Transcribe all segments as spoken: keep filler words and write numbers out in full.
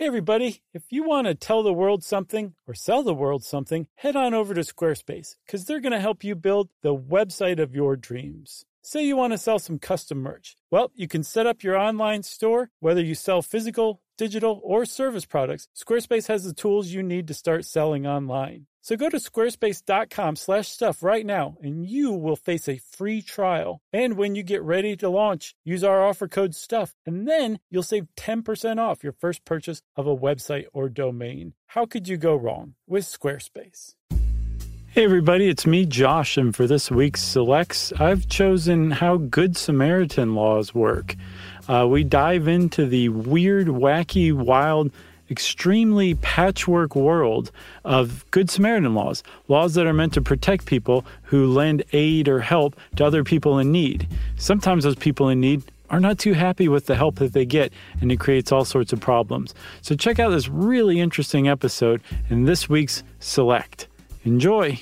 Hey everybody, if you want to tell the world something or sell the world something, head on over to Squarespace because they're going to help you build the website of your dreams. Say you want to sell some custom merch. Well, you can set up your online store, whether you sell physical, digital, or service products. Squarespace has the tools you need to start selling online. So go to squarespace.com slash stuff right now, and you will face a free trial. And when you get ready to launch, use our offer code STUFF, and then you'll save ten percent off your first purchase of a website or domain. How could you go wrong with Squarespace? Hey everybody, it's me, Josh, and for this week's Selects, I've chosen how Good Samaritan laws work. Uh, we dive into the weird, wacky, wild, extremely patchwork world of Good Samaritan laws, laws that are meant to protect people who lend aid or help to other people in need. Sometimes those people in need are not too happy with the help that they get, and it creates all sorts of problems. So check out this really interesting episode in this week's Select. Enjoy!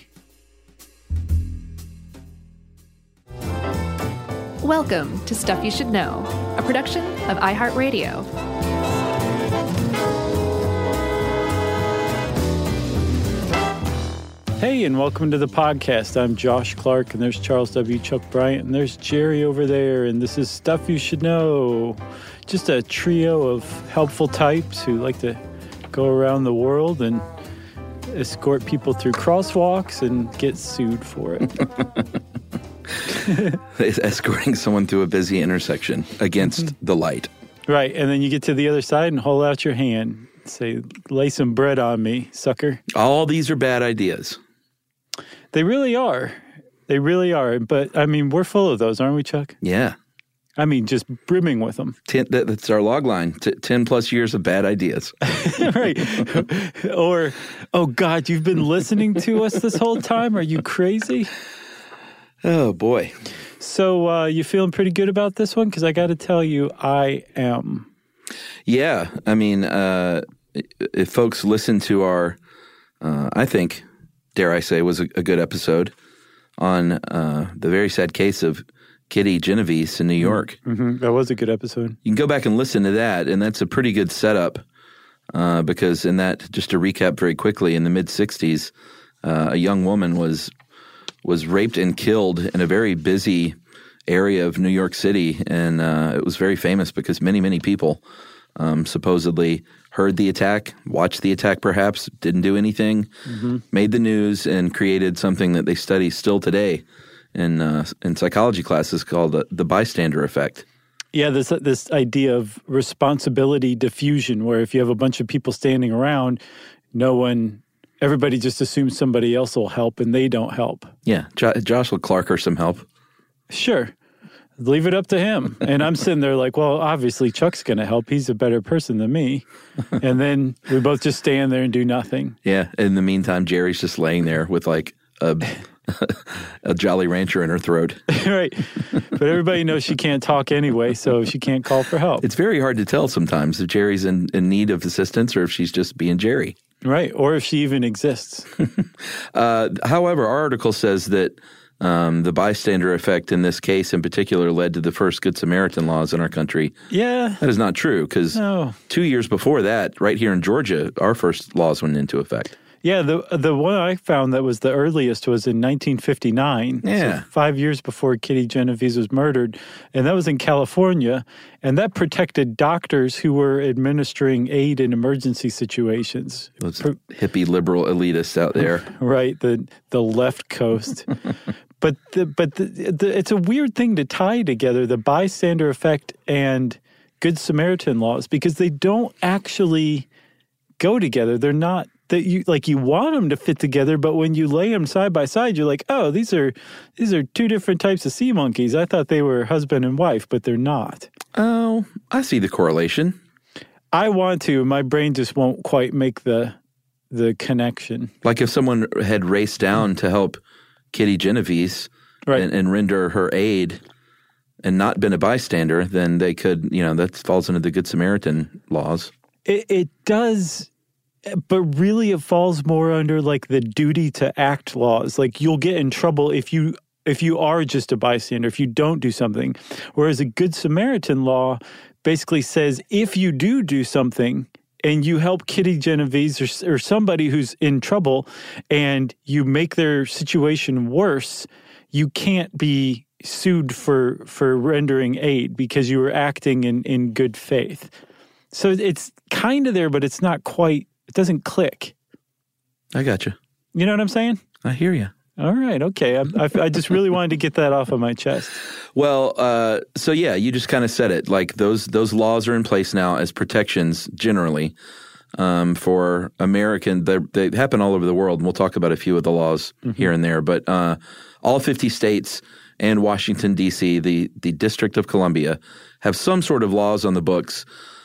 Welcome to Stuff You Should Know, a production of iHeartRadio. Hey, and welcome to the podcast. I'm Josh Clark, and there's Charles W. Chuck Bryant, and there's Jerry over there, and this is Stuff You Should Know. Just a trio of helpful types who like to go around the world and escort people through crosswalks and get sued for it. Escorting someone through a busy intersection against mm-hmm. the light. Right, and then you get to the other side and hold out your hand. Say, lay some bread on me, sucker. All these are bad ideas. They really are. They really are. But, I mean, we're full of those, aren't we, Chuck? Yeah. I mean, just brimming with them. Ten, that, that's our log line. T- ten plus years of bad ideas. Right. Or, oh, God, you've been listening to us this whole time? Are you crazy? Oh, boy. So, uh, you feeling pretty good about this one? Because I got to tell you, I am. Yeah. I mean, uh, if folks listen to our, uh, I think, dare I say, was a, a good episode on uh, the very sad case of Kitty Genovese in New York. Mm-hmm. That was a good episode. You can go back and listen to that, and that's a pretty good setup uh, because in that, just to recap very quickly, in the mid-sixties, uh, a young woman was was raped and killed in a very busy area of New York City, and uh, it was very famous because many, many people um, supposedly heard the attack, watched the attack perhaps, didn't do anything, mm-hmm. made the news, and created something that they study still today in uh, in psychology classes called the, the bystander effect. Yeah, this this idea of responsibility diffusion, where if you have a bunch of people standing around, no one, everybody just assumes somebody else will help, and they don't help. Yeah, jo- Josh will Clark her some help. Sure. Leave it up to him. And I'm sitting there like, well, obviously Chuck's going to help. He's a better person than me. And then we both just stand there and do nothing. Yeah. In the meantime, Jerry's just laying there with like a, a Jolly Rancher in her throat. Right. But everybody knows she can't talk anyway, so she can't call for help. It's very hard to tell sometimes if Jerry's in, in need of assistance or if she's just being Jerry. Right. Or if she even exists. uh, however, our article says that Um, the bystander effect in this case in particular led to the first Good Samaritan laws in our country. Yeah. That is not true because no. two years before that, right here in Georgia, our first laws went into effect. Yeah, the the one I found that was the earliest was in nineteen fifty-nine. Yeah. So five years before Kitty Genovese was murdered. And that was in California. And that protected doctors who were administering aid in emergency situations. Those Pro- hippie liberal elitists out there. Right, the the left coast. But the, but the, the, it's a weird thing to tie together, the bystander effect and Good Samaritan laws, because they don't actually go together. They're not that you like you want them to fit together, but when you lay them side by side, you're like, oh, these are these are two different types of sea monkeys. I thought they were husband and wife, but they're not. Oh, I see the correlation. I want to. My brain just won't quite make the the connection. Like if someone had raced down to help Kitty Genovese right. and, and render her aid and not been a bystander, then they could, you know, that falls into the Good Samaritan laws. It, it does, but really it falls more under like the duty to act laws. Like you'll get in trouble if you if you are just a bystander, if you don't do something. Whereas a Good Samaritan law basically says if you do do something, and you help Kitty Genovese or, or somebody who's in trouble, and you make their situation worse, you can't be sued for for rendering aid because you were acting in, in good faith. So it's kind of there, but it's not quite, it doesn't click. I got you. You know what I'm saying? I hear you. All right. Okay. I, I, I just really wanted to get that off of my chest. Well, uh, so yeah, you just kind of said it. Like those those laws are in place now as protections generally um, for American. They, they happen all over the world, and we'll talk about a few of the laws mm-hmm. here and there. But uh, all fifty states and Washington, D C, the, the District of Columbia, have some sort of laws on the books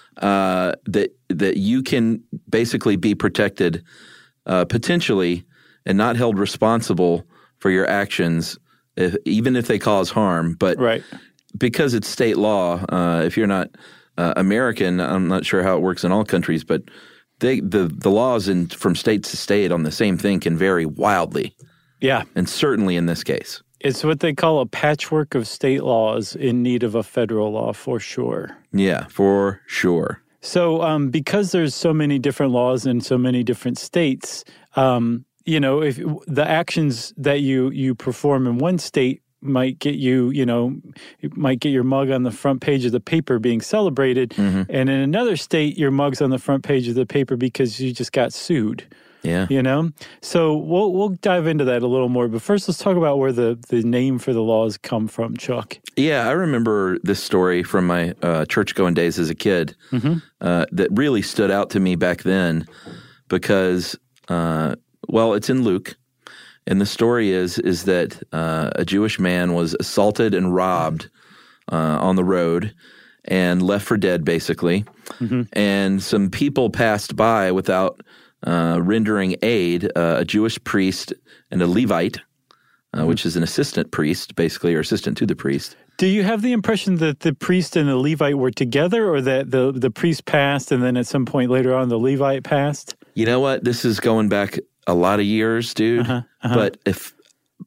uh, that that you can basically be protected uh, potentially and not held responsible for your actions, if, even if they cause harm. But right. because it's state law, uh, if you're not uh, American, I'm not sure how it works in all countries, but they, the the laws in from state to state on the same thing can vary wildly. Yeah. And certainly in this case. It's what they call a patchwork of state laws in need of a federal law, for sure. Yeah, for sure. So um, because there's so many different laws in so many different states, um, you know, if the actions that you you perform in one state might get you, you know, it might get your mug on the front page of the paper being celebrated, mm-hmm. and in another state, your mug's on the front page of the paper because you just got sued. Yeah. You know? So we'll we'll dive into that a little more. But first, let's talk about where the, the name for the laws come from, Chuck. Yeah, I remember this story from my uh, church-going days as a kid mm-hmm. uh, that really stood out to me back then because, uh, well, it's in Luke. And the story is is that uh, a Jewish man was assaulted and robbed uh, on the road and left for dead, basically. Mm-hmm. And some people passed by without Uh, rendering aid, uh, a Jewish priest and a Levite, uh, mm-hmm. which is an assistant priest, basically, or assistant to the priest. Do you have the impression that the priest and the Levite were together, or that the, the priest passed and then at some point later on the Levite passed? You know what? This is going back a lot of years, dude. Uh-huh, uh-huh. But if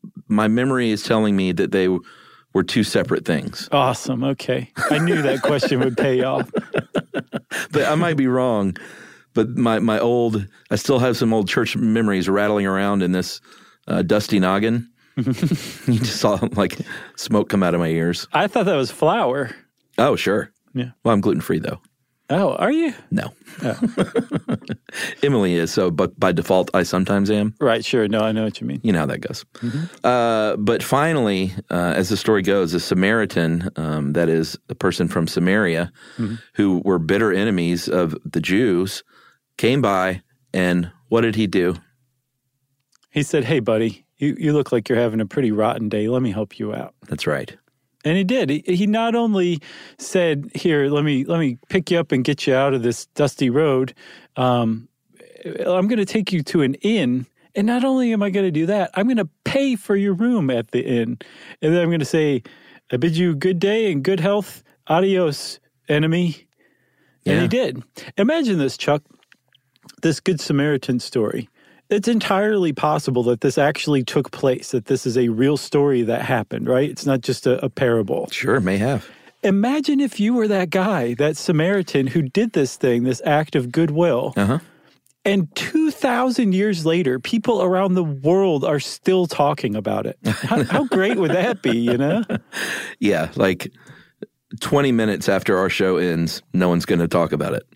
my memory is telling me that they were two separate things. Awesome. Okay. I knew that question would pay off. But I might be wrong. But my, my old, I still have some old church memories rattling around in this uh, dusty noggin. You just saw like smoke come out of my ears. I thought that was flour. Oh, sure. Yeah. Well, I'm gluten-free though. Oh, are you? No. Oh. Emily is, so but by default, I sometimes am. Right, sure. No, I know what you mean. You know how that goes. Mm-hmm. Uh, but finally, uh, as the story goes, a Samaritan, um, that is a person from Samaria, mm-hmm. who were bitter enemies of the Jews, came by, and what did he do? He said, hey, buddy, you, you look like you're having a pretty rotten day. Let me help you out. That's right. And he did. He, he not only said, here, let me let me pick you up and get you out of this dusty road. Um, I'm going to take you to an inn. And not only am I going to do that, I'm going to pay for your room at the inn. And then I'm going to say, I bid you good day and good health. Adios, enemy. And yeah. he did. Imagine this, Chuck. This Good Samaritan story. It's entirely possible that this actually took place, that this is a real story that happened, right? It's not just a, a parable. Sure, may have. Imagine if you were that guy, that Samaritan who did this thing, this act of goodwill. Uh-huh. And two thousand years later, people around the world are still talking about it. How, how great would that be, you know? Yeah, like twenty minutes after our show ends, no one's going to talk about it.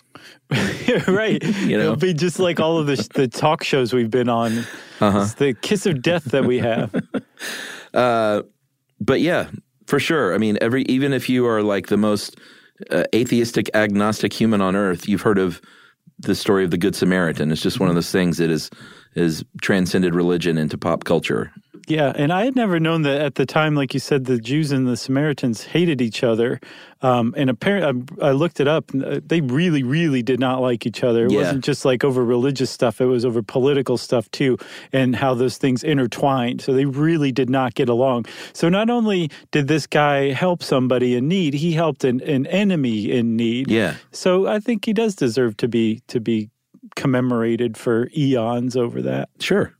Right. You know? It'll be just like all of the, the talk shows we've been on. Uh-huh. It's the kiss of death that we have. uh, but yeah, for sure. I mean, every even if you are like the most uh, atheistic, agnostic human on earth, you've heard of the story of the Good Samaritan. It's just one of those things that is is transcended religion into pop culture. Yeah, and I had never known that at the time, like you said, the Jews and the Samaritans hated each other. Um, and apparently, I, I looked it up. They really, really did not like each other. It yeah. wasn't just like over religious stuff. It was over political stuff, too, and how those things intertwined. So they really did not get along. So not only did this guy help somebody in need, he helped an, an enemy in need. Yeah. So I think he does deserve to be to be commemorated for eons over that. Sure.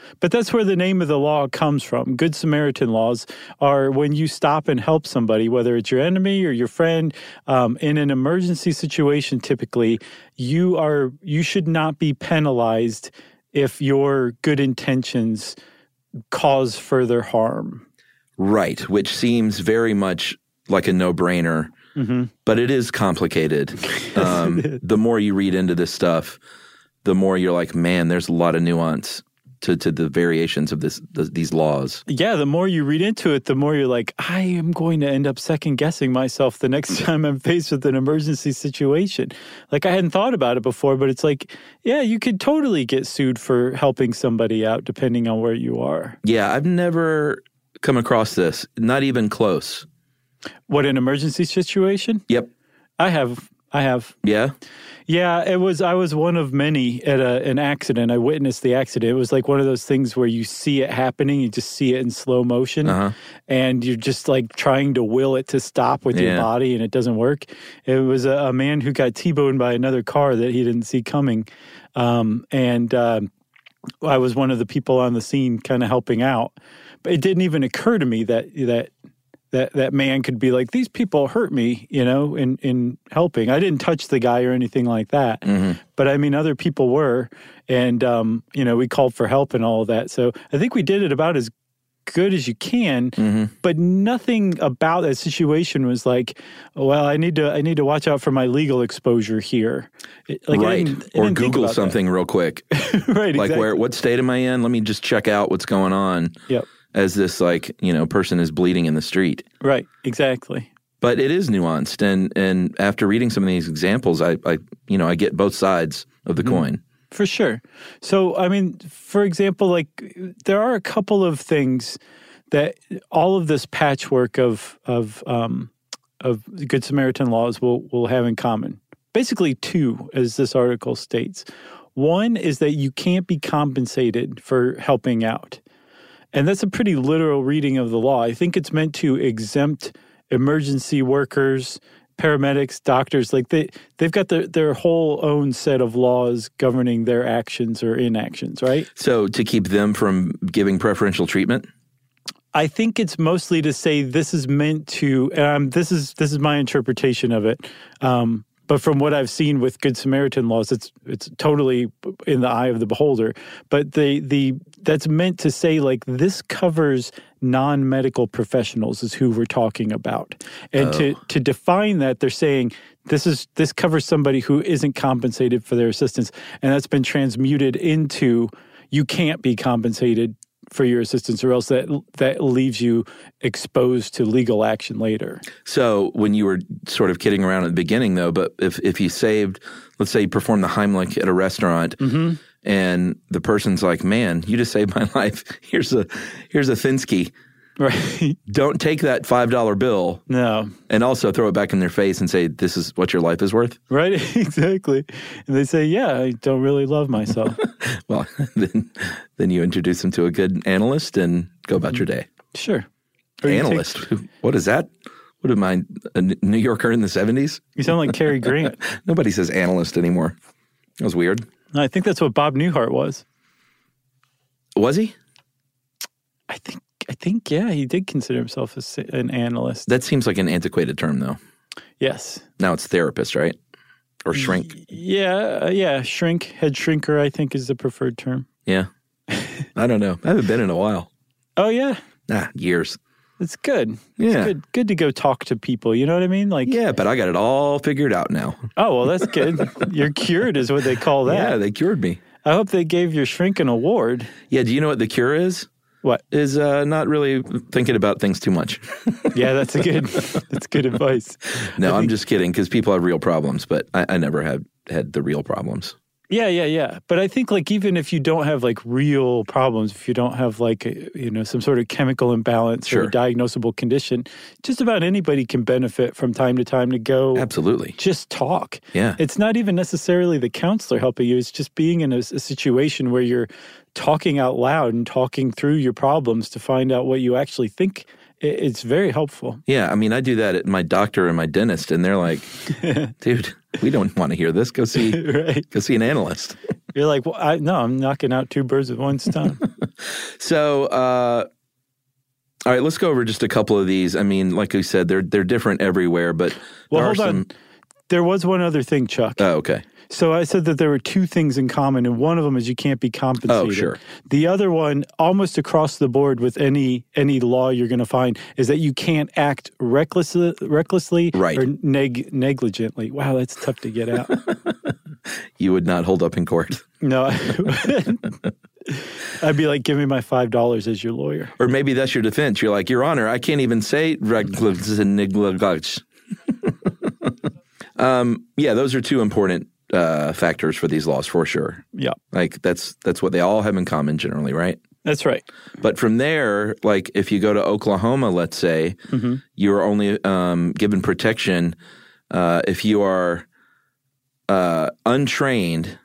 But that's where the name of the law comes from. Good Samaritan laws are when you stop and help somebody, whether it's your enemy or your friend, um, in an emergency situation. Typically, you are you should not be penalized if your good intentions cause further harm. Right, which seems very much like a no-brainer, mm-hmm. but it is complicated. Um, the more you read into this stuff, the more you're like, man, there's a lot of nuance to, to the variations of this the, these laws. Yeah, the more you read into it, the more you're like, I am going to end up second-guessing myself the next time I'm faced with an emergency situation. Like, I hadn't thought about it before, but it's like, yeah, you could totally get sued for helping somebody out depending on where you are. Yeah, I've never come across this, not even close. What, an emergency situation? Yep. I have. I have. Yeah? Yeah, it was, I was one of many at a, an accident. I witnessed the accident. It was like one of those things where you see it happening, you just see it in slow motion, uh-huh. and you're just like trying to will it to stop with yeah. your body, and it doesn't work. It was a, a man who got T-boned by another car that he didn't see coming, um, and uh, I was one of the people on the scene kind of helping out. But it didn't even occur to me that that that that man could be like, these people hurt me, you know, in, in helping. I didn't touch the guy or anything like that. Mm-hmm. But I mean, other people were. And, um, you know, we called for help and all of that. So I think we did it about as good as you can. Mm-hmm. But nothing about that situation was like, well, I need to I need to watch out for my legal exposure here. It, like, right. I didn't, I or didn't Google something that. real quick. Right, like, exactly. where, what state am I in? Let me just check out what's going on. Yep. As this, like, you know, person is bleeding in the street. Right, exactly. But it is nuanced, and and after reading some of these examples, I, I you know, I get both sides of the mm-hmm. coin. For sure. So, I mean, for example, like, there are a couple of things that all of this patchwork of of um, of Good Samaritan laws will will have in common. Basically, two, as this article states. One is that you can't be compensated for helping out. And that's a pretty literal reading of the law. I think it's meant to exempt emergency workers, paramedics, doctors. Like they, they've got their, their whole own set of laws governing their actions or inactions, right? So to keep them from giving preferential treatment? I think it's mostly to say this is meant to, um, this is this is my interpretation of it. Um, But from what I've seen with Good Samaritan laws, it's it's totally in the eye of the beholder. But the the that's meant to say, like, this covers non-medical professionals is who we're talking about. And oh. to to define that, they're saying this is this covers somebody who isn't compensated for their assistance. And that's been transmuted into you can't be compensated for your assistance, or else that that leaves you exposed to legal action later. So when you were sort of kidding around at the beginning, though, but if, if you saved, let's say you performed the Heimlich at a restaurant, mm-hmm. and the person's like, man, you just saved my life. Here's a here's a Finsky. Right. Don't take that five dollar bill. No. And also throw it back in their face and say, this is what your life is worth. Right, exactly. And they say, yeah, I don't really love myself. Well, then then you introduce them to a good analyst and go about your day. Sure. Or analyst? Take, what is that? What am I, a New Yorker in the seventies? You sound like Cary Grant. Nobody says analyst anymore. That was weird. I think that's what Bob Newhart was. Was he? I think. I think, yeah, he did consider himself a, an analyst. That seems like an antiquated term, though. Yes. Now it's therapist, right? Or shrink. Y- yeah, yeah, shrink. Head shrinker, I think, is the preferred term. Yeah. I don't know. I haven't been in a while. Oh, yeah? Ah, years. It's good. Yeah. It's good. Good to go talk to people. You know what I mean? Like, yeah, but I got it all figured out now. Oh, well, that's good. You're cured is what they call that. Yeah, they cured me. I hope they gave your shrink an award. Yeah, do you know what the cure is? What? Is uh, not really thinking about things too much. Yeah, that's a good that's good advice. No, think, I'm just kidding, because people have real problems, but I, I never had, had the real problems. Yeah, yeah, yeah. But I think, like, even if you don't have, like, real problems, if you don't have, like, a, you know, some sort of chemical imbalance sure. or a diagnosable condition, just about anybody can benefit from time to time to go. Absolutely. Just talk. Yeah. It's not even necessarily the counselor helping you. It's just being in a, a situation where you're talking out loud and talking through your problems to find out what you actually think. It's very helpful. Yeah, I mean, I do that at my doctor and my dentist, and they're like, dude, we don't want to hear this. Go see right. go see an analyst. You're like, well, I, no, I'm knocking out two birds with one stone. So, uh, all right, let's go over just a couple of these. I mean, like we said, they're they're different everywhere, but well, there hold are some... on. There was one other thing, Chuck. Oh, okay. So I said that there were two things in common, and one of them is you can't be compensated. Oh, sure. The other one, almost across the board with any any law you're going to find, is that you can't act recklessly, recklessly right. or neg- negligently. Wow, that's tough to get out. You would not hold up in court. No. I'd be like, give me my five dollars as your lawyer. Or maybe that's your defense. You're like, Your Honor, I can't even say reckless and negligence. Um, yeah, those are two important uh, factors for these laws for sure. Yeah. Like that's that's what they all have in common generally, right? That's right. But from there, like if you go to Oklahoma, let's say, mm-hmm. you're only um, given protection uh, if you are uh, untrained,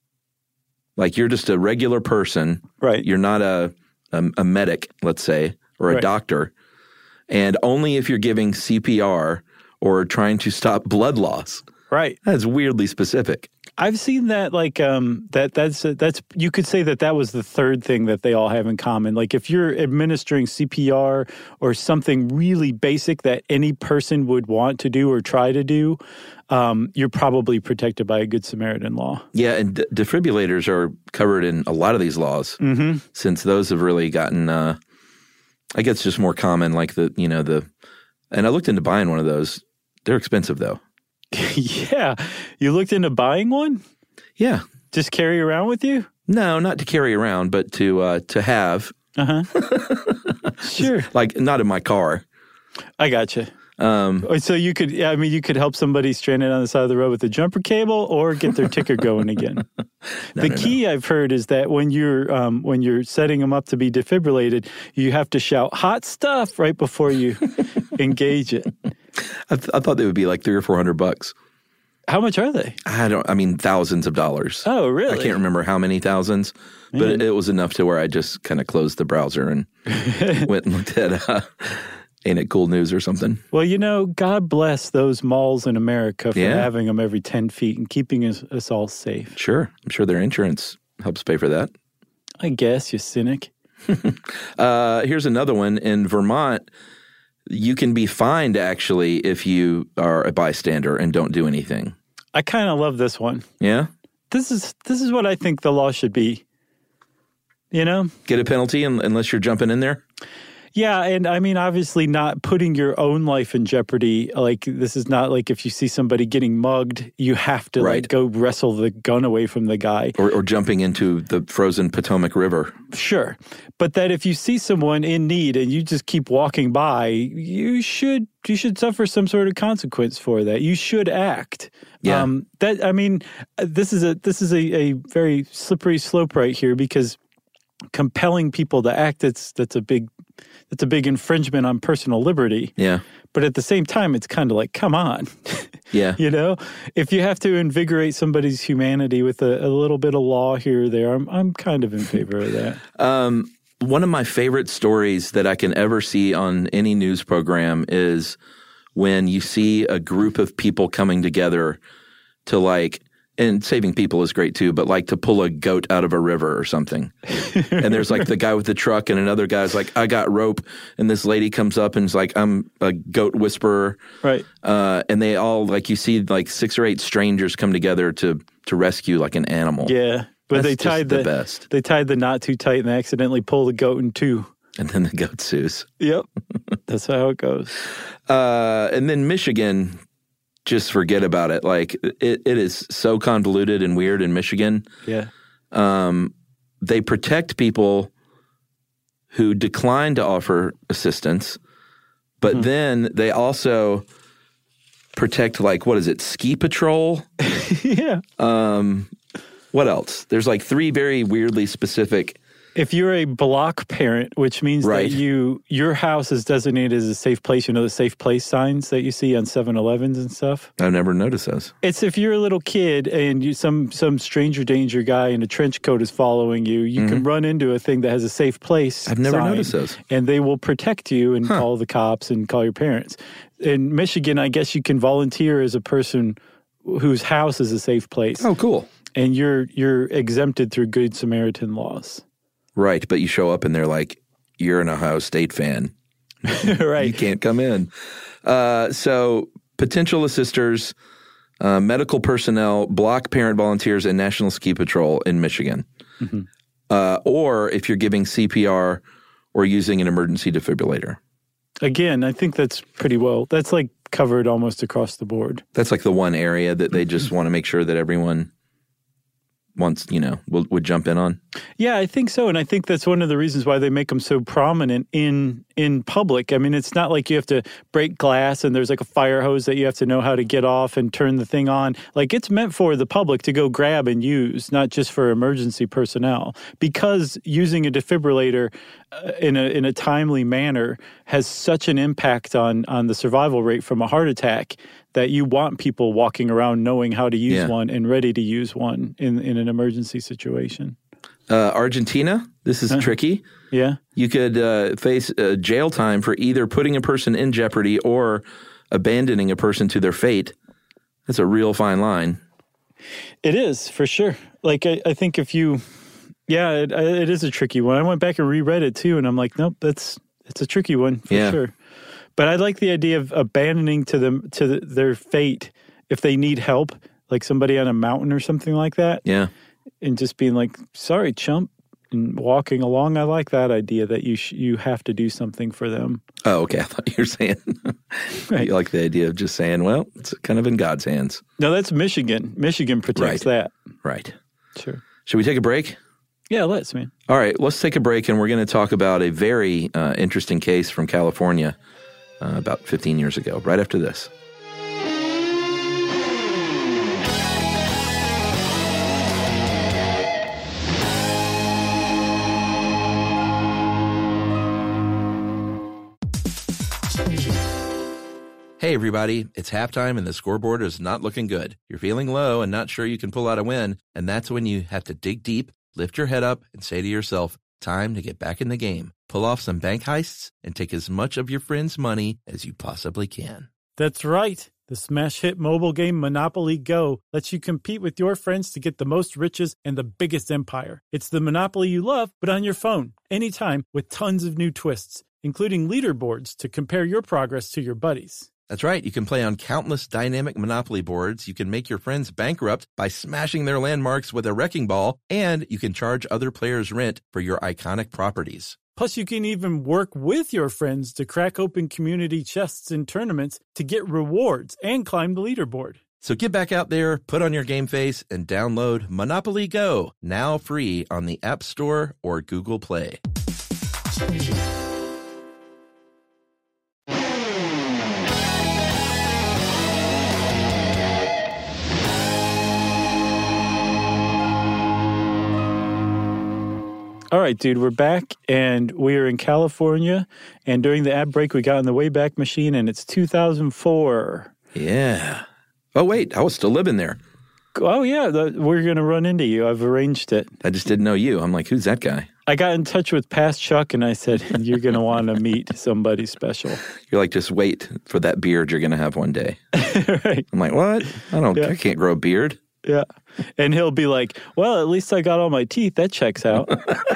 like you're just a regular person. Right. You're not a, a, a medic, let's say, or a right. doctor. And only if you're giving C P R or trying to stop blood loss. Right. That's weirdly specific. I've seen that like um, that that's uh, that's you could say that that was the third thing that they all have in common. Like if you're administering C P R or something really basic that any person would want to do or try to do, um, you're probably protected by a Good Samaritan law. Yeah, and de- defibrillators are covered in a lot of these laws mm-hmm. since those have really gotten, uh, I guess, just more common. Like the you know the, and I looked into buying one of those. They're expensive though. Yeah. You looked into buying one? Yeah. Just carry around with you? No, not to carry around, but to uh, to have. Uh-huh. Sure. Like not in my car. I gotcha. Um, so you could, yeah, I mean, you could help somebody stranded on the side of the road with a jumper cable or get their ticker going again. no, the no, key no. I've heard is that when you're um, when you're setting them up to be defibrillated, you have to shout hot stuff right before you engage it. I, th- I thought they would be like three or four hundred bucks. How much are they? I don't. I mean, thousands of dollars. Oh, really? I can't remember how many thousands, Man. but it, it was enough to where I just kind of closed the browser and went and looked at uh, Ain't It Cool News or something. Well, you know, God bless those malls in America for yeah. having them every ten feet and keeping us, us all safe. Sure. I'm sure their insurance helps pay for that. I guess, you cynic. uh, here's another one. In Vermont, you can be fined, actually, if you are a bystander and don't do anything. I kind of love this one. Yeah? This is this is what I think the law should be. You know? Get a penalty un- unless you're jumping in there? Yeah, and I mean, obviously not putting your own life in jeopardy. Like, this is not like if you see somebody getting mugged, you have to, right. like, go wrestle the gun away from the guy. Or, or jumping into the frozen Potomac River. Sure. But that if you see someone in need and you just keep walking by, you should you should suffer some sort of consequence for that. You should act. Yeah. Um, that I mean, this is a this is a, a very slippery slope right here because compelling people to act, it's that's a big It's a big infringement on personal liberty. Yeah. But at the same time, it's kind of like, come on. Yeah. You know, if you have to invigorate somebody's humanity with a, a little bit of law here or there, I'm I'm kind of in favor of that. Um, one of my favorite stories that I can ever see on any news program is when you see a group of people coming together to like, and saving people is great too, but like to pull a goat out of a river or something. And there's like the guy with the truck and another guy's like, I got rope. And this lady comes up and is like, I'm a goat whisperer. Right. Uh, and they all like, you see like six or eight strangers come together to to rescue like an animal. Yeah. But That's they tied the, the, the best. They tied the knot too tight and they accidentally pulled the goat in two. And then the goat sues. Yep. That's how it goes. Uh, and then Michigan, just forget about it. Like it, it is so convoluted and weird in Michigan. Yeah. Um, they protect people who decline to offer assistance, but mm-hmm. then they also protect like, what is it? Ski patrol? Yeah. Um, what else? There's like three very weirdly specific. If you're a block parent, which means right. that you your house is designated as a safe place, you know the safe place signs that you see on seven elevens and stuff? I've never noticed those. It's if you're a little kid and you some some stranger danger guy in a trench coat is following you, you mm-hmm. can run into a thing that has a safe place I've never sign, noticed those. And they will protect you and huh. call the cops and call your parents. In Michigan, I guess you can volunteer as a person whose house is a safe place. Oh, cool. And you're you're exempted through Good Samaritan laws. Right, but you show up and they're like, you're an Ohio State fan. Right. You can't come in. Uh, so potential assisters, uh, medical personnel, block parent volunteers, and National Ski Patrol in Michigan. Mm-hmm. Uh, or if you're giving C P R or using an emergency defibrillator. Again, I think that's pretty well. That's like covered almost across the board. That's like the one area that they just want to make sure that everyone wants, you know, will, would jump in on. Yeah, I think so. And I think that's one of the reasons why they make them so prominent in in public. I mean, it's not like you have to break glass and there's like a fire hose that you have to know how to get off and turn the thing on. Like, it's meant for the public to go grab and use, not just for emergency personnel. Because using a defibrillator uh, in a in a timely manner has such an impact on on the survival rate from a heart attack that you want people walking around knowing how to use yeah. one and ready to use one in, in an emergency situation. Uh, Argentina, this is tricky. Yeah. You could uh, face uh, jail time for either putting a person in jeopardy or abandoning a person to their fate. That's a real fine line. It is, for sure. Like, I, I think if you, yeah, it, it is a tricky one. I went back and reread it too, and I'm like, nope, that's it's a tricky one for yeah. sure. But I like the idea of abandoning to them to the, their fate if they need help, like somebody on a mountain or something like that. Yeah. And just being like, sorry, chump, and walking along. I like that idea that you sh- you have to do something for them. Oh, okay. I thought you were saying right. You like the idea of just saying, well, it's kind of in God's hands. No, that's Michigan. Michigan protects right. that. Right. Sure. Should we take a break? Yeah, let's, man. All right, let's take a break, and we're going to talk about a very uh, interesting case from California uh, about fifteen years ago, right after this. Hey, everybody, it's halftime and the scoreboard is not looking good. You're feeling low and not sure you can pull out a win, and that's when you have to dig deep, lift your head up, and say to yourself, time to get back in the game. Pull off some bank heists and take as much of your friends' money as you possibly can. That's right. The smash hit mobile game Monopoly Go lets you compete with your friends to get the most riches and the biggest empire. It's the Monopoly you love, but on your phone, anytime, with tons of new twists, including leaderboards to compare your progress to your buddies. That's right. You can play on countless dynamic Monopoly boards. You can make your friends bankrupt by smashing their landmarks with a wrecking ball, and you can charge other players rent for your iconic properties. Plus, you can even work with your friends to crack open community chests in tournaments to get rewards and climb the leaderboard. So get back out there, put on your game face, and download Monopoly Go, now free on the App Store or Google Play. All right, dude, we're back, and we are in California, and during the ad break, we got in the Wayback Machine, and it's two thousand four. Yeah. Oh, wait, I was still living there. Oh, yeah, the, we're going to run into you. I've arranged it. I just didn't know you. I'm like, who's that guy? I got in touch with past Chuck, and I said, you're going to want to meet somebody special. You're like, just wait for that beard you're going to have one day. Right. I'm like, what? I don't, yeah. I can't grow a beard. Yeah. And he'll be like, well, at least I got all my teeth. That checks out.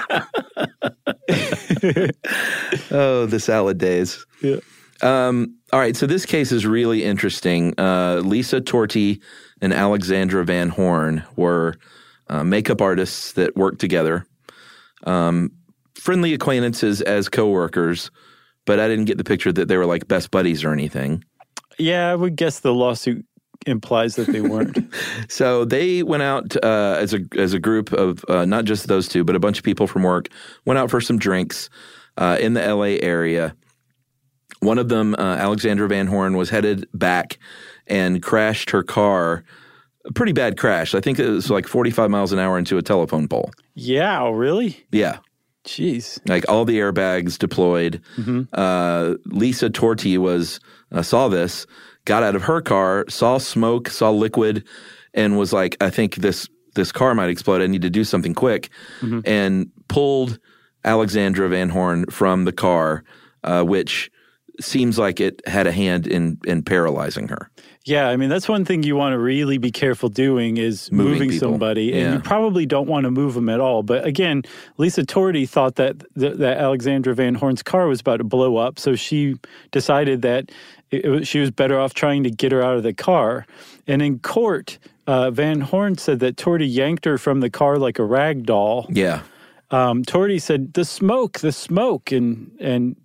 Oh, the salad days. Yeah. Um, all right. So this case is really interesting. Uh, Lisa Torti and Alexandra Van Horn were uh, makeup artists that worked together. Um, friendly acquaintances as coworkers, but I didn't get the picture that they were like best buddies or anything. Yeah, I would guess the lawsuit implies that they weren't. So they went out uh, as a as a group of uh, not just those two, but a bunch of people from work, went out for some drinks uh, in the L A area. One of them, uh, Alexandra Van Horn, was headed back and crashed her car. A pretty bad crash. I think it was like forty-five miles an hour into a telephone pole. Yeah, really? Yeah. Jeez. Like all the airbags deployed. Mm-hmm. Uh, Lisa Torti was uh, saw this, got out of her car, saw smoke, saw liquid, and was like, I think this this car might explode. I need to do something quick. Mm-hmm. And pulled Alexandra Van Horn from the car, uh, which seems like it had a hand in in paralyzing her. Yeah, I mean, that's one thing you want to really be careful doing is Moving moving, people. somebody. Yeah. And you probably don't want to move them at all. But again, Lisa Torty thought that th- that Alexandra Van Horn's car was about to blow up. So she decided that it, it was, she was better off trying to get her out of the car. And in court, uh, Van Horn said that Torty yanked her from the car like a rag doll. Yeah. Um, Torty said, the smoke, the smoke. And, and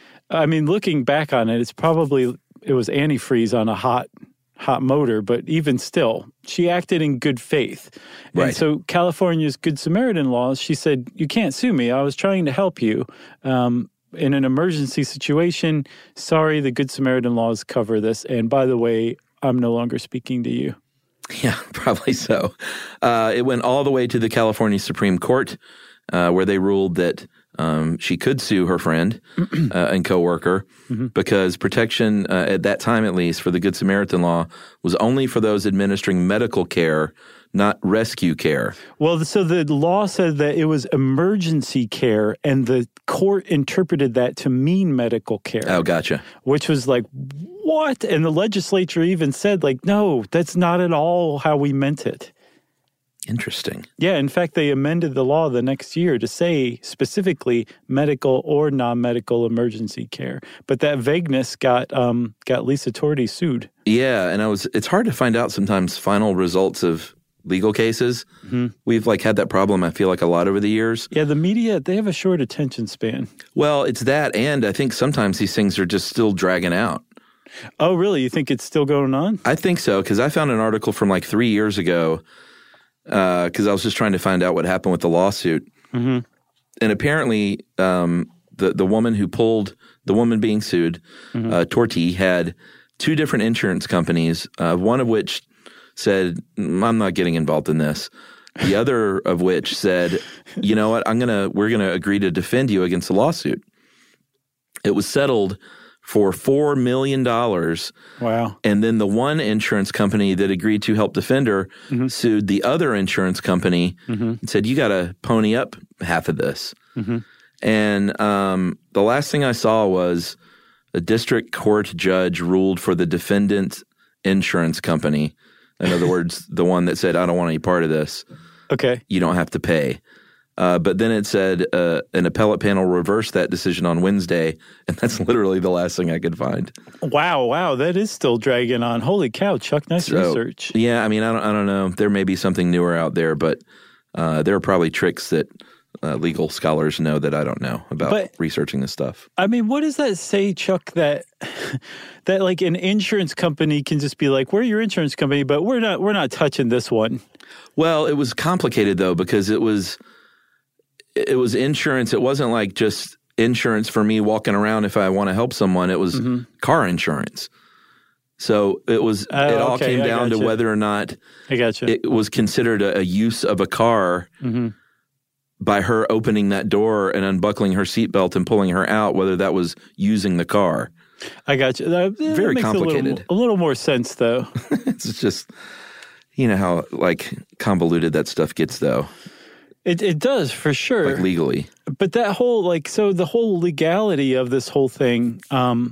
I mean, looking back on it, it's probably, it was antifreeze on a hot hot motor, but even still, she acted in good faith. And Right. so California's Good Samaritan laws, she said, you can't sue me. I was trying to help you. Um, in an emergency situation, sorry, the Good Samaritan laws cover this. And by the way, I'm no longer speaking to you. Yeah, probably so. Uh, it went all the way to the California Supreme Court, uh, where they ruled that um, she could sue her friend uh, and coworker mm-hmm. because protection, uh, at that time at least, for the Good Samaritan law was only for those administering medical care, not rescue care. Well, so the law said that it was emergency care, and the court interpreted that to mean medical care. Oh, gotcha. Which was like, what? And the legislature even said, like, no, that's not at all how we meant it. Interesting. Yeah, in fact, they amended the law the next year to say specifically medical or non-medical emergency care. But that vagueness got um, got Lisa Torty sued. Yeah, and I was. It's hard to find out sometimes final results of legal cases. Mm-hmm. We've like had that problem, I feel like, a lot over the years. Yeah, the media, they have a short attention span. Well, it's that, and I think sometimes these things are just still dragging out. Oh, really? You think it's still going on? I think so, because I found an article from like three years ago because uh, I was just trying to find out what happened with the lawsuit. Mm-hmm. And apparently um, the, the woman who pulled, the woman being sued, mm-hmm. uh, Torty, had two different insurance companies, uh, one of which said, I'm not getting involved in this. The other of which said, you know what, I'm gonna we're gonna agree to defend you against the lawsuit. It was settled for four million dollars. Wow. And then the one insurance company that agreed to help defend her mm-hmm. sued the other insurance company mm-hmm. and said, you got to pony up half of this. Mm-hmm. And um, the last thing I saw was a district court judge ruled for the defendant insurance company. In other words, the one that said, I don't want any part of this. Okay. You don't have to pay. Uh, but then it said uh, an appellate panel reversed that decision on Wednesday, and that's literally the last thing I could find. Wow, wow, that is still dragging on. Holy cow, Chuck, nice so, research. Yeah, I mean, I don't, I don't know. There may be something newer out there, but uh, there are probably tricks that uh, legal scholars know that I don't know about but, researching this stuff. I mean, what does that say, Chuck, that that like an insurance company can just be like, we're your insurance company, but we're not we're not touching this one? Well, it was complicated, though, because it was – It was insurance. It wasn't like just insurance for me walking around if I want to help someone. It was mm-hmm. car insurance. So it was. Oh, it all okay, came I down gotcha. to whether or not I gotcha. it was considered a, a use of a car mm-hmm. by her opening that door and unbuckling her seatbelt and pulling her out, whether that was using the car. I got you. That, that Very makes complicated. A little, a little more sense, though. It's just, you know how like convoluted that stuff gets, though. It it does, for sure. Like legally. But that whole, like, so the whole legality of this whole thing, um,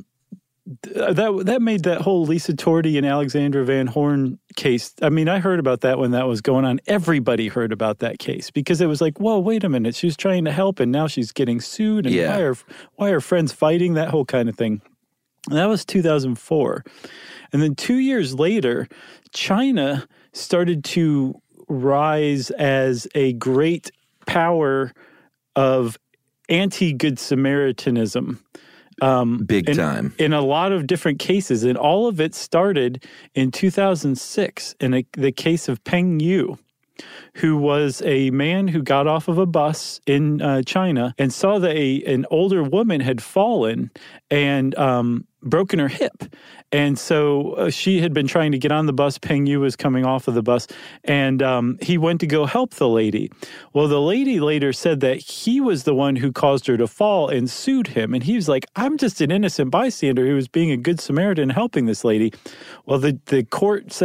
that that made that whole Lisa Torty and Alexandra Van Horn case, I mean, I heard about that when that was going on. Everybody heard about that case because it was like, whoa, wait a minute. She was trying to help and now she's getting sued. And yeah. why are, why are friends fighting? That whole kind of thing. And that was two thousand four. And then two years later, China started to rise as a great power of anti-Good Samaritanism. Um, Big in, time. In a lot of different cases. And all of it started in two thousand six in a, the case of Peng Yu, who was a man who got off of a bus in uh, China and saw that a, an older woman had fallen and um, broken her hip. And so uh, she had been trying to get on the bus. Peng Yu was coming off of the bus, and um, he went to go help the lady. Well, the lady later said that he was the one who caused her to fall and sued him. And he was like, I'm just an innocent bystander who was being a good Samaritan helping this lady. Well, the, the court said,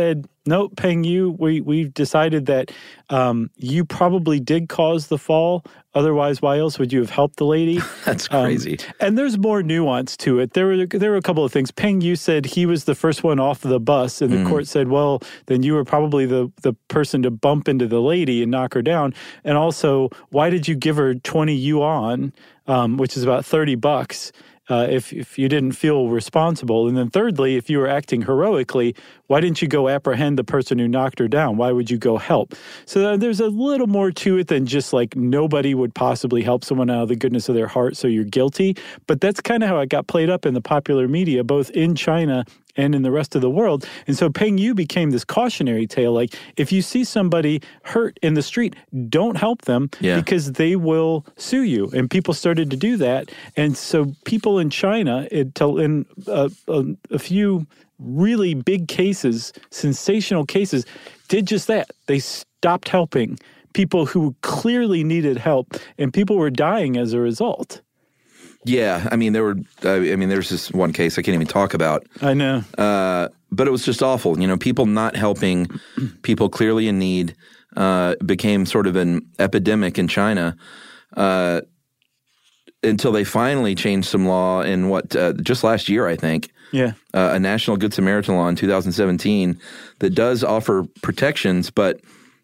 No, Peng Yu, we, we've decided that um, you probably did cause the fall. Otherwise, why else would you have helped the lady? That's crazy. Um, and there's more nuance to it. There were there were a couple of things. Peng Yu said he was the first one off the bus, and the mm. court said, well, then you were probably the, the person to bump into the lady and knock her down. And also, why did you give her twenty yuan, um, which is about thirty bucks? Uh, if if you didn't feel responsible. And then thirdly, if you were acting heroically, why didn't you go apprehend the person who knocked her down? Why would you go help? So there's a little more to it than just like nobody would possibly help someone out of the goodness of their heart, so you're guilty. But that's kind of how it got played up in the popular media, both in China and in the rest of the world. And so Peng Yu became this cautionary tale. Like, if you see somebody hurt in the street, don't help them yeah. because they will sue you. And people started to do that. And so people in China, it, in a, a, a few really big cases, sensational cases, did just that. They stopped helping people who clearly needed help, and people were dying as a result. Yeah, I mean, there were. Uh, I mean, there's this one case I can't even talk about. I know, uh, but it was just awful. You know, people not helping people clearly in need uh, became sort of an epidemic in China uh, until they finally changed some law in what uh, just last year, I think. Yeah, uh, a National Good Samaritan law in two thousand seventeen that does offer protections. But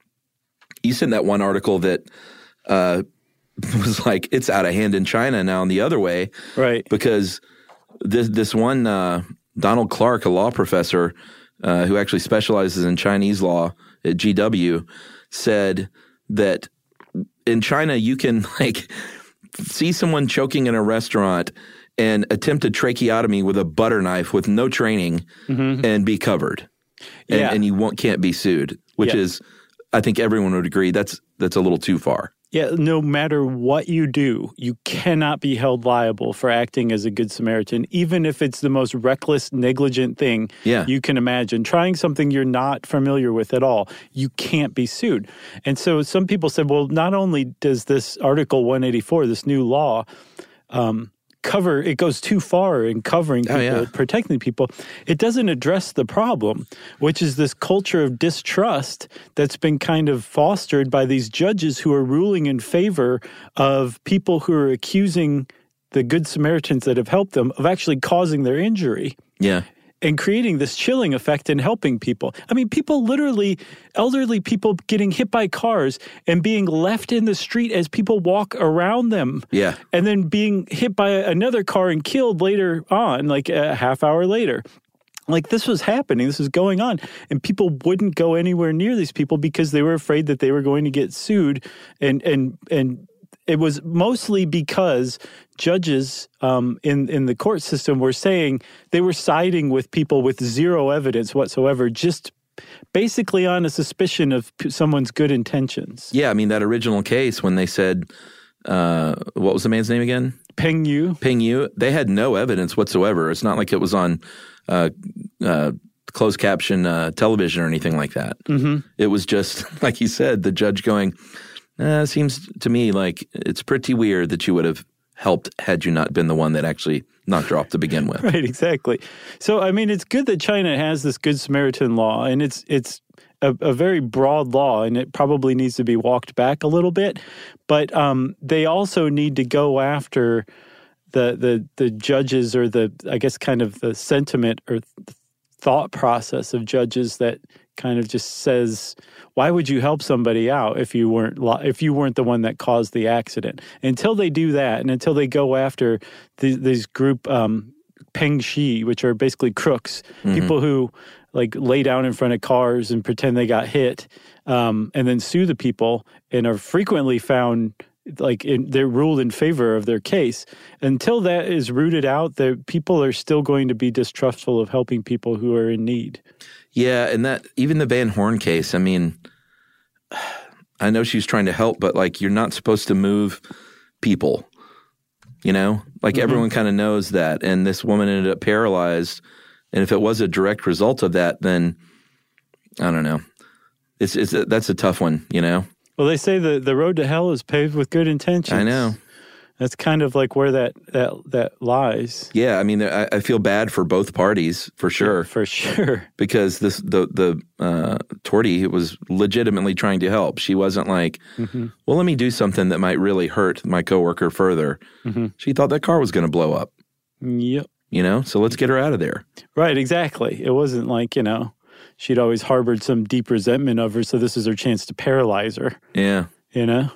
you sent that one article that. Uh, was like, it's out of hand in China now and the other way. Right. Because this this one, uh, Donald Clark, a law professor uh, who actually specializes in Chinese law at G W, said that in China you can like see someone choking in a restaurant and attempt a tracheotomy with a butter knife with no training mm-hmm. and be covered. And, yeah. and you won't, can't be sued, which yeah. is, I think everyone would agree, that's that's a little too far. Yeah, no matter what you do, you cannot be held liable for acting as a Good Samaritan, even if it's the most reckless, negligent thing yeah. you can imagine. Trying something you're not familiar with at all, you can't be sued. And so some people said, well, not only does this Article one eighty-four, this new law, um, cover, it goes too far in covering people, oh, yeah. protecting people, it doesn't address the problem, which is this culture of distrust that's been kind of fostered by these judges who are ruling in favor of people who are accusing the Good Samaritans that have helped them of actually causing their injury. Yeah. And creating this chilling effect in helping people. I mean, people literally, elderly people getting hit by cars and being left in the street as people walk around them. Yeah. And then being hit by another car and killed later on, like a half hour later. Like, this was happening. This was going on. And people wouldn't go anywhere near these people because they were afraid that they were going to get sued. And, and, and, it was mostly because judges um, in, in the court system were saying they were siding with people with zero evidence whatsoever, just basically on a suspicion of p- someone's good intentions. Yeah, I mean, that original case when they said, uh, what was the man's name again? Peng Yu. Peng Yu. They had no evidence whatsoever. It's not like it was on uh, uh, closed caption uh, television or anything like that. Mm-hmm. It was just, like you said, the judge going, Uh, it seems to me like it's pretty weird that you would have helped had you not been the one that actually knocked her off to begin with. Right, exactly. So, I mean, it's good that China has this Good Samaritan law, and it's it's a, a very broad law, and it probably needs to be walked back a little bit. But um, they also need to go after the the the judges, or the, I guess, kind of the sentiment or th- thought process of judges that kind of just says, why would you help somebody out if you weren't if you weren't the one that caused the accident? Until they do that, and until they go after the, these group um, Peng Shi, which are basically crooks, mm-hmm. people who like lay down in front of cars and pretend they got hit, um, and then sue the people, and are frequently found like in, they're ruled in favor of their case. Until that is rooted out, the people are still going to be distrustful of helping people who are in need. Yeah, and that even the Van Horn case, I mean, I know she's trying to help, but like you're not supposed to move people, you know? Like mm-hmm. everyone kind of knows that, and this woman ended up paralyzed, and if it was a direct result of that, then I don't know. It's it's a, that's a tough one, you know? Well, they say the, the road to hell is paved with good intentions. I know. That's kind of like where that that, that lies. Yeah, I mean, I, I feel bad for both parties, for sure. Yeah, for sure. Because this the, the uh, Torty was legitimately trying to help. She wasn't like, mm-hmm. well, let me do something that might really hurt my coworker further. Mm-hmm. She thought that car was going to blow up. Yep. You know, so let's get her out of there. Right, exactly. It wasn't like, you know, she'd always harbored some deep resentment of her, so this is her chance to paralyze her. Yeah. You know?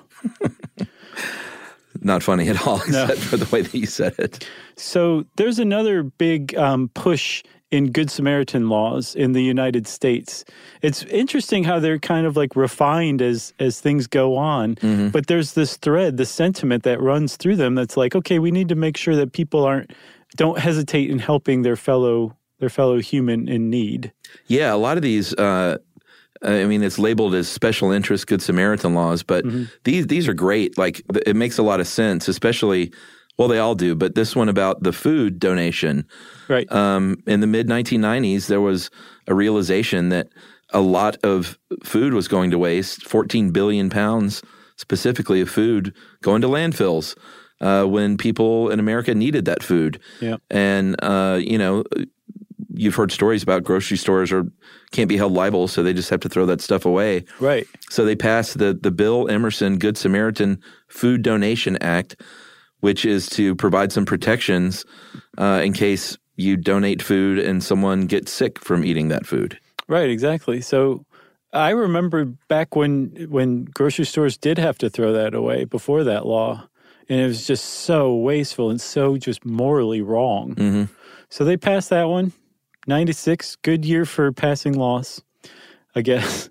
Not funny at all, No. except for the way that you said it. So there's another big um, push in Good Samaritan laws in the United States. It's interesting how they're kind of like refined as as things go on, mm-hmm. but there's this thread, the sentiment that runs through them that's like, okay, we need to make sure that people aren't don't hesitate in helping their fellow their fellow human in need. Yeah, a lot of these. Uh, I mean, it's labeled as special interest Good Samaritan laws, but mm-hmm. these these are great. Like, it makes a lot of sense, especially, well, they all do, but this one about the food donation. Right. Um, in the mid nineteen nineties, there was a realization that a lot of food was going to waste, fourteen billion pounds specifically of food going to landfills uh, when people in America needed that food. Yeah. And, uh, you know, you've heard stories about grocery stores or can't be held liable, so they just have to throw that stuff away. Right. So they passed the the Bill Emerson Good Samaritan Food Donation Act, which is to provide some protections uh, in case you donate food and someone gets sick from eating that food. Right, exactly. So I remember back when when grocery stores did have to throw that away before that law, and it was just so wasteful and so just morally wrong. Mm-hmm. So they passed that one. ninety-six, good year for passing laws, I guess.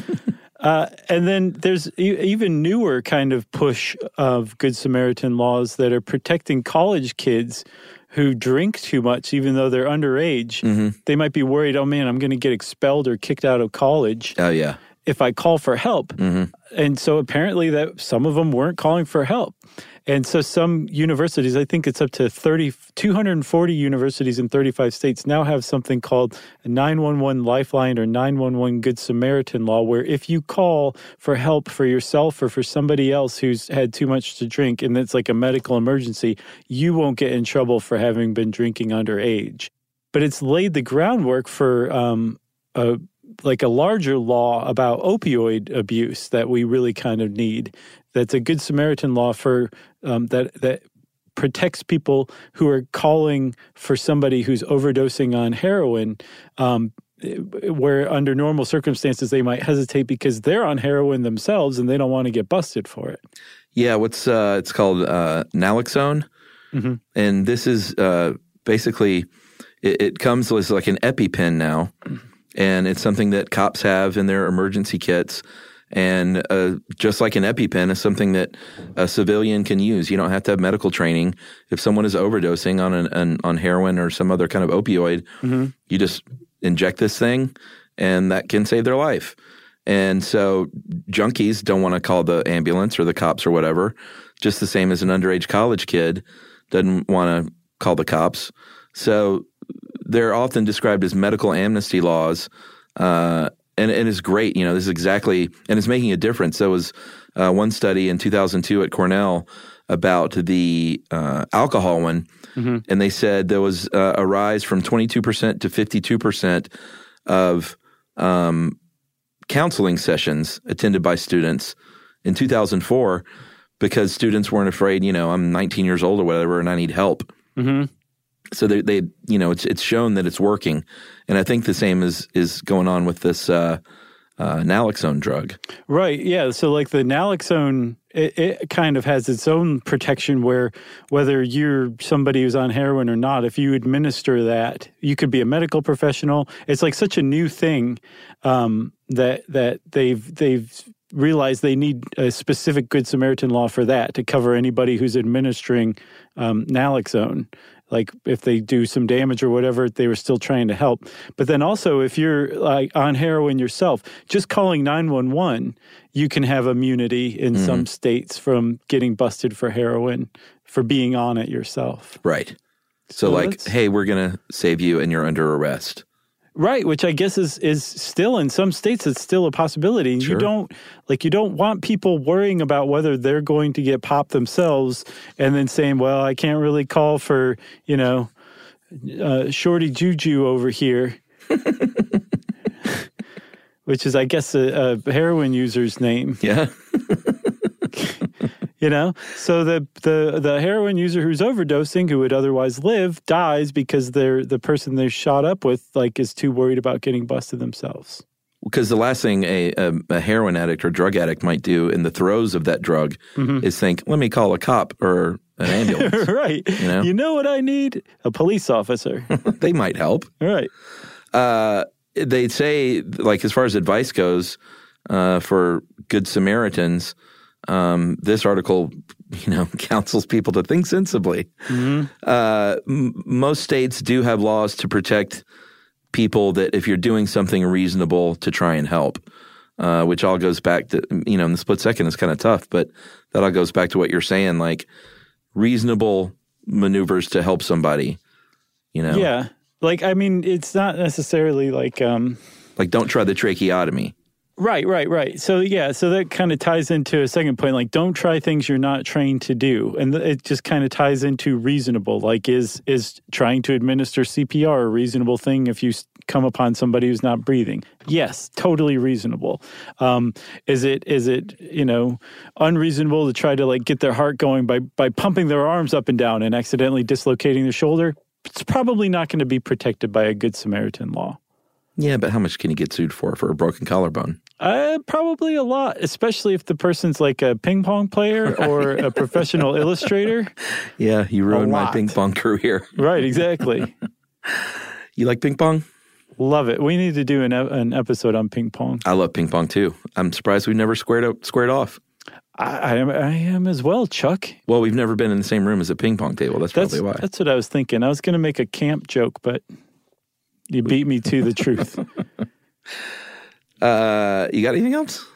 uh, and then there's e- even newer kind of push of Good Samaritan laws that are protecting college kids who drink too much, even though they're underage. Mm-hmm. They might be worried, oh man, I'm going to get expelled or kicked out of college. Oh, yeah. If I call for help. Mm-hmm. And so apparently that some of them weren't calling for help. And so some universities, I think it's up to thirty, two hundred forty universities in thirty-five states now have something called a nine one one Lifeline or nine one one Good Samaritan law, where if you call for help for yourself or for somebody else who's had too much to drink and it's like a medical emergency, you won't get in trouble for having been drinking underage. But it's laid the groundwork for um, a like a larger law about opioid abuse that we really kind of need. That's a Good Samaritan law for um, that that protects people who are calling for somebody who's overdosing on heroin, um, where under normal circumstances they might hesitate because they're on heroin themselves and they don't want to get busted for it. Yeah, what's uh, it's called uh, naloxone, mm-hmm. and this is uh, basically it, it comes as like an EpiPen now. And it's something that cops have in their emergency kits. And uh, just like an EpiPen is something that a civilian can use. You don't have to have medical training. If someone is overdosing on an, an on heroin or some other kind of opioid, mm-hmm. you just inject this thing, and that can save their life. And so junkies don't want to call the ambulance or the cops or whatever, just the same as an underage college kid doesn't want to call the cops. So they're often described as medical amnesty laws, uh, and, and it's great. You know, this is exactly, and it's making a difference. There was uh, one study in two thousand two at Cornell about the uh, alcohol one, mm-hmm. and they said there was uh, a rise from twenty-two percent to fifty-two percent of um, counseling sessions attended by students in two thousand four because students weren't afraid, you know, I'm nineteen years old or whatever, and I need help. Mm-hmm. So they, they, you know, it's it's shown that it's working, and I think the same is is going on with this uh, uh, naloxone drug. Right. Yeah. So like the naloxone, it, it kind of has its own protection where whether you're somebody who's on heroin or not, if you administer that, you could be a medical professional. It's like such a new thing um, that that they've they've. realize they need a specific Good Samaritan law for that to cover anybody who's administering um, naloxone. Like if they do some damage or whatever, they were still trying to help. But then also if you're like on heroin yourself, just calling nine one one, you can have immunity in mm-hmm. some states from getting busted for heroin for being on it yourself. Right. So, so like, hey, we're going to save you and you're under arrest. Right, which I guess is is still in some states it's still a possibility. Sure. You don't like you don't want people worrying about whether they're going to get popped themselves and then saying, "Well, I can't really call for, you know, uh, Shorty Juju over here." Which is, I guess, a, a heroin user's name. Yeah. You know? So the, the the heroin user who's overdosing, who would otherwise live, dies because they're the person they're shot up with, like, is too worried about getting busted themselves. Because the last thing a, a, a heroin addict or drug addict might do in the throes of that drug mm-hmm. is think, let me call a cop or an ambulance. Right. You know? You know what I need? A police officer. They might help. Right. Uh They say, like, as far as advice goes uh, for Good Samaritans, um, this article, you know, counsels people to think sensibly. Mm-hmm. Uh, m- most states do have laws to protect people that if you're doing something reasonable to try and help, uh, which all goes back to, you know, in the split second is kind of tough, but that all goes back to what you're saying, like reasonable maneuvers to help somebody, you know? Yeah. Like, I mean, it's not necessarily like... Um, like, don't try the tracheotomy. Right, right, right. So, yeah, so that kind of ties into a second point. Like, don't try things you're not trained to do. And it just kind of ties into reasonable. Like, is is trying to administer C P R a reasonable thing if you come upon somebody who's not breathing? Yes, totally reasonable. Um, is it, is it, you know, unreasonable to try to, like, get their heart going by, by pumping their arms up and down and accidentally dislocating their shoulder? It's probably not going to be protected by a Good Samaritan law. Yeah, but how much can you get sued for, for a broken collarbone? Uh, probably a lot, especially if the person's like a ping pong player or a professional illustrator. Yeah, you ruined my ping pong career. Right, exactly. You like ping pong? Love it. We need to do an, an episode on ping pong. I love ping pong too. I'm surprised we've never squared up, squared off. I, I am I am as well, Chuck. Well, we've never been in the same room as a ping pong table. That's, that's probably why. That's what I was thinking. I was going to make a camp joke, but you beat me to the truth. Uh, you got anything else?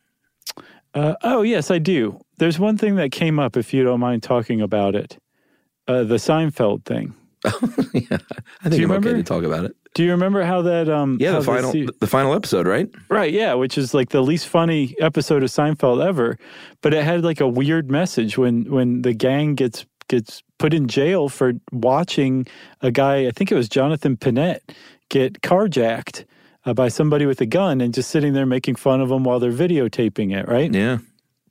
Uh, oh, yes, I do. There's one thing that came up, if you don't mind talking about it. Uh, the Seinfeld thing. Yeah, I think I'm remember? okay to talk about it. Do you remember how that... Um, yeah, the final the, the final episode, right? Right, yeah, which is like the least funny episode of Seinfeld ever. But it had like a weird message when, when the gang gets gets put in jail for watching a guy, I think it was Jonathan Panett, get carjacked uh, by somebody with a gun and just sitting there making fun of them while they're videotaping it, right? Yeah.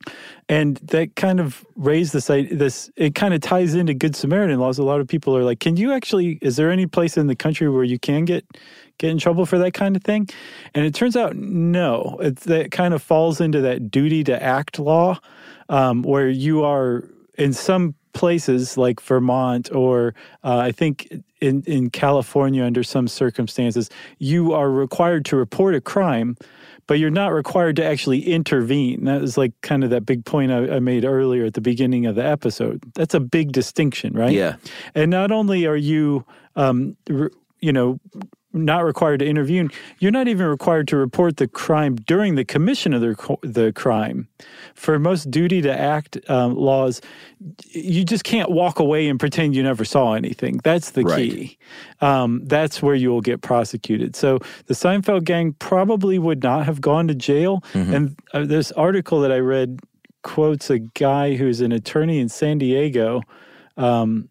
And that kind of raised this, this, it kind of ties into Good Samaritan laws. A lot of people are like, can you actually, is there any place in the country where you can get get in trouble for that kind of thing? And it turns out, no. It's, that kind of falls into that duty to act law, um, where you are, in some places like Vermont or uh, I think in, in California under some circumstances, you are required to report a crime, but you're not required to actually intervene. That was like kind of that big point I, I made earlier at the beginning of the episode. That's a big distinction, right? Yeah. And not only are you, um, re, you know, not required to intervene, you're not even required to report the crime during the commission of the, the crime. For most duty to act um, laws, you just can't walk away and pretend you never saw anything. That's the right. key. Um, that's where you will get prosecuted. So the Seinfeld gang probably would not have gone to jail. Mm-hmm. And uh, this article that I read quotes a guy who's an attorney in San Diego, um,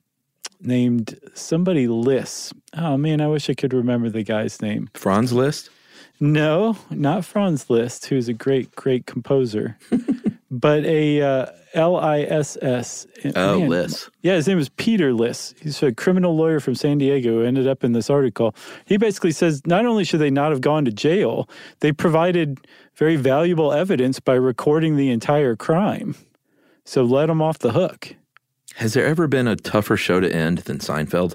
named somebody List. Oh, man, I wish I could remember the guy's name. Franz Liszt? No, not Franz Liszt, who's a great, great composer, but a uh, L I S S. Oh, man, Liszt. Yeah, his name is Peter Liszt. He's a criminal lawyer from San Diego who ended up in this article. He basically says not only should they not have gone to jail, they provided very valuable evidence by recording the entire crime. So let them off the hook. Has there ever been a tougher show to end than Seinfeld?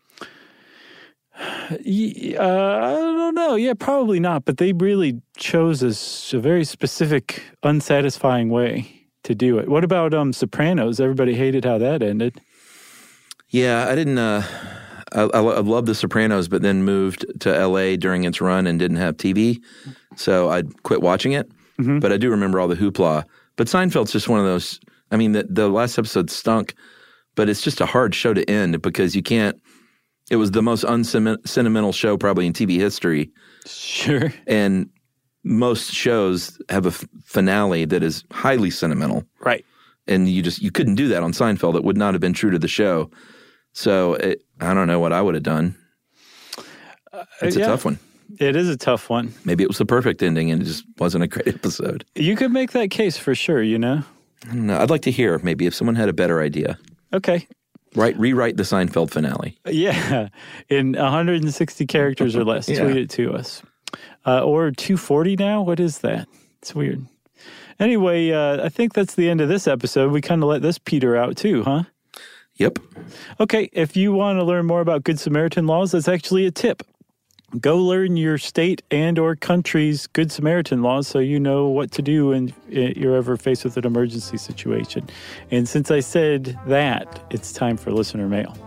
Uh, I don't know. Yeah, probably not. But they really chose a, a very specific, unsatisfying way to do it. What about um, Sopranos? Everybody hated how that ended. Yeah, I didn't. Uh, I, I, I loved The Sopranos, but then moved to L A during its run and didn't have T V, so I quit watching it. Mm-hmm. But I do remember all the hoopla. But Seinfeld's just one of those. I mean, the, the last episode stunk, but it's just a hard show to end because you can't It was the most unsentimental show probably in T V history. Sure. And most shows have a f- finale that is highly sentimental. Right. And you just, you couldn't do that on Seinfeld. It would not have been true to the show. So it, I don't know what I would have done. It's uh, yeah, a tough one. It is a tough one. Maybe it was the perfect ending and it just wasn't a great episode. You could make that case for sure, you know? I don't know. I'd like to hear maybe if someone had a better idea. Okay. Right, rewrite the Seinfeld finale. Yeah, in one hundred sixty characters or less. Yeah. Tweet it to us. Uh, or two forty now? What is that? It's weird. Anyway, uh, I think that's the end of this episode. We kind of let this peter out too, huh? Yep. Okay, if you want to learn more about Good Samaritan laws, that's actually a tip. Go learn your state and or country's Good Samaritan laws so you know what to do when you're ever faced with an emergency situation. And since I said that, it's time for listener mail.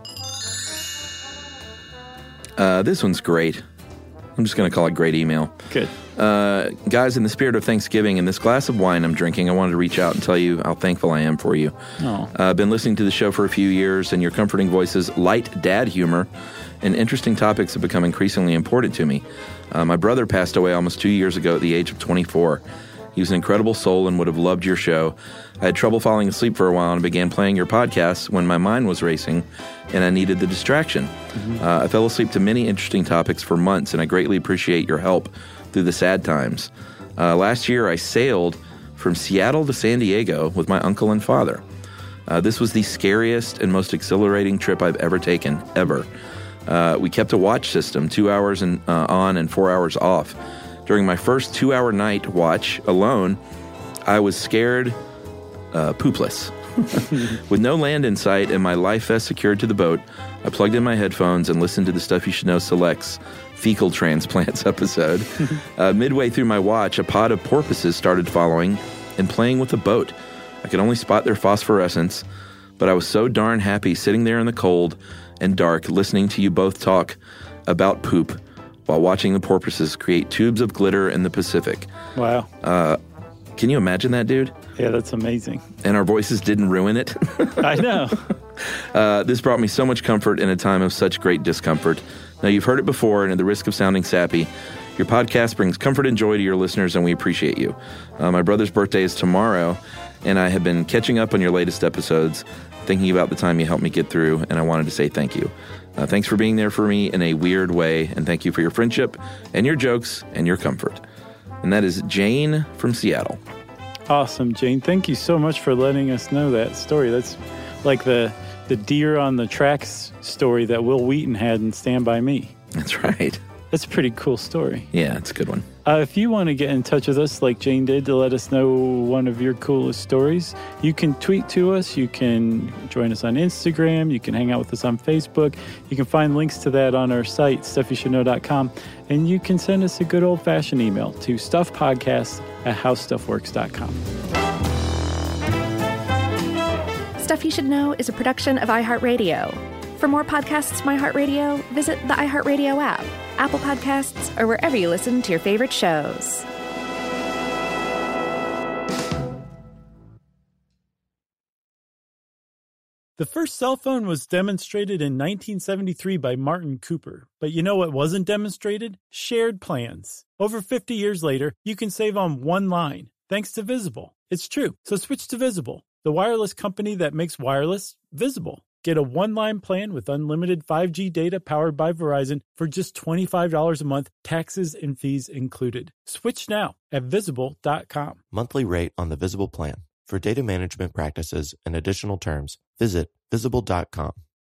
Uh, this one's great. I'm just going to call it great email. Good. Uh, guys, in the spirit of Thanksgiving and this glass of wine I'm drinking, I wanted to reach out and tell you how thankful I am for you. Oh. Uh, I've been listening to the show for a few years, and your comforting voices, light dad humor, and interesting topics have become increasingly important to me. Uh, my brother passed away almost two years ago at the age of twenty-four. He was an incredible soul and would have loved your show. I had trouble falling asleep for a while and began playing your podcasts when my mind was racing and I needed the distraction. Mm-hmm. Uh, I fell asleep to many interesting topics for months, and I greatly appreciate your help through the sad times. Uh, last year, I sailed from Seattle to San Diego with my uncle and father. Uh, this was the scariest and most exhilarating trip I've ever taken, ever. Uh, we kept a watch system, two hours and, uh, on and four hours off. During my first two-hour night watch alone, I was scared uh, poopless. With no land in sight and my life vest secured to the boat, I plugged in my headphones and listened to the Stuff You Should Know Selects Fecal Transplants episode. uh, midway through my watch, a pod of porpoises started following and playing with the boat. I could only spot their phosphorescence, but I was so darn happy sitting there in the cold and dark listening to you both talk about poop while watching the porpoises create tubes of glitter in the Pacific. Wow. Uh, can you imagine that, dude? Yeah, that's amazing. And our voices didn't ruin it. I know. Uh, this brought me so much comfort in a time of such great discomfort. Now, you've heard it before, and at the risk of sounding sappy, your podcast brings comfort and joy to your listeners, and we appreciate you. Uh, my brother's birthday is tomorrow, and I have been catching up on your latest episodes, thinking about the time you helped me get through, and I wanted to say thank you. Uh, thanks for being there for me in a weird way, and thank you for your friendship and your jokes and your comfort. And that is Jane from Seattle. Awesome, Jane. Thank you so much for letting us know that story. That's like the the deer on the tracks story that Will Wheaton had in Stand By Me. That's right. That's a pretty cool story. Yeah, it's a good one. Uh, if you want to get in touch with us like Jane did to let us know one of your coolest stories, you can tweet to us. You can join us on Instagram. You can hang out with us on Facebook. You can find links to that on our site, stuff you should know dot com. And you can send us a good old-fashioned email to stuffpodcast at how stuff works dot com. Stuff You Should Know is a production of iHeartRadio. For more podcasts from iHeartRadio, visit the iHeartRadio app, Apple Podcasts, or wherever you listen to your favorite shows. The first cell phone was demonstrated in nineteen seventy-three by Martin Cooper. But you know what wasn't demonstrated? Shared plans. Over fifty years later, you can save on one line, thanks to Visible. It's true. So switch to Visible, the wireless company that makes wireless visible. Get a one-line plan with unlimited five G data powered by Verizon for just twenty-five dollars a month, taxes and fees included. Switch now at visible dot com. Monthly rate on the Visible plan. For data management practices and additional terms, visit visible dot com.